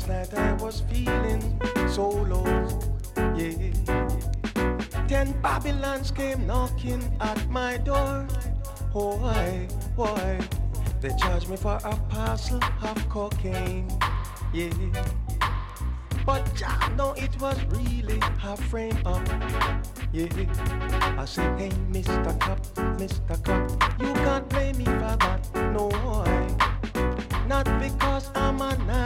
Last night I was feeling so low, yeah. 10 Babylons came knocking at my door. Oh, why? They charged me for a parcel of cocaine, yeah. But Jah know it was really a frame up, yeah. I say, hey, Mr. Cop, you can't blame me for that, no, why? Not because I'm a nice